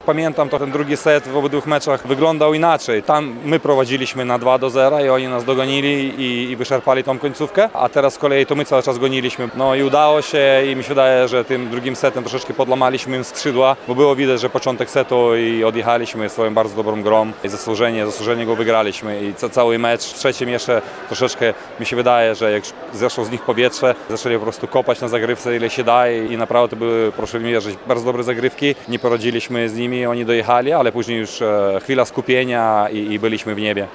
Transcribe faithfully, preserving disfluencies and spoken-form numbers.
pamiętam, to ten drugi set w obydwu meczach wyglądał inaczej. Tam my prowadziliśmy na dwa do zera i oni nas dogonili i, i wyczerpali tą końcówkę, a teraz z kolei to my cały czas goniliśmy. No i udało się i mi się wydaje, że tym drugim setem troszeczkę podłamaliśmy im skrzydła, bo było widać, że początek setu i odjechaliśmy swoją bardzo dobrą grą i zasłużenie, zasłużenie go wygraliśmy i ca cały mecz. W trzecim jeszcze troszeczkę mi się wydaje, że jak zeszło z nich powietrze, zaczęli po prostu kopać na zagrywce ile się da i naprawdę to były, proszę mi wierzyć, bardzo dobre zagrywki. Nie poradziliśmy z nimi, oni dojechali, ale później już e, chwila skupienia i, i byliśmy w niebie.